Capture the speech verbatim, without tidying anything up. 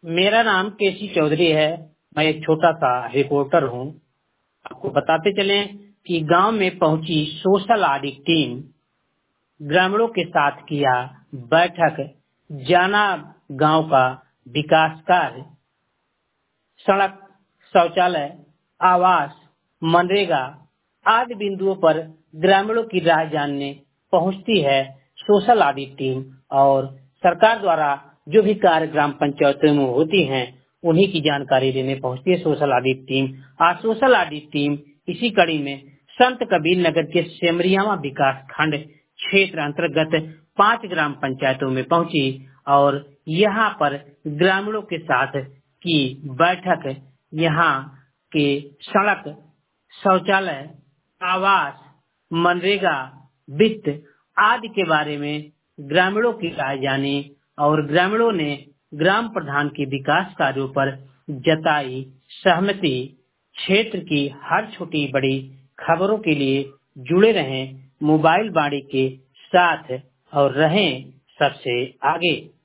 मेरा नाम केसी चौधरी है। मैं एक छोटा सा रिपोर्टर हूँ। आपको बताते चलें कि गांव में पहुंची सोशल ऑडिट टीम, ग्रामीणों के साथ किया बैठक, जाना गांव का विकास कार्य, सड़क, शौचालय, आवास, मनरेगा आदि बिंदुओं पर ग्रामीणों की राय जानने पहुंचती है सोशल ऑडिट टीम। और सरकार द्वारा जो भी कार्य ग्राम पंचायतों में होती हैं उन्हीं की जानकारी लेने पहुंचती है सोशल ऑडिट टीम। आज सोशल ऑडिट टीम इसी कड़ी में संत कबीर नगर के सेमरियावा विकास खंड क्षेत्र अंतर्गत पांच ग्राम पंचायतों में पहुंची और यहाँ पर ग्रामीणों के साथ की बैठक, यहाँ के सड़क, शौचालय, आवास, मनरेगा, वित्त आदि के बारे में ग्रामीणों की राय जानी और ग्रामीणों ने ग्राम प्रधान के विकास कार्यों पर जताई सहमति। क्षेत्र की हर छोटी बड़ी खबरों के लिए जुड़े रहें मोबाइल बाड़ी के साथ और रहें सबसे आगे।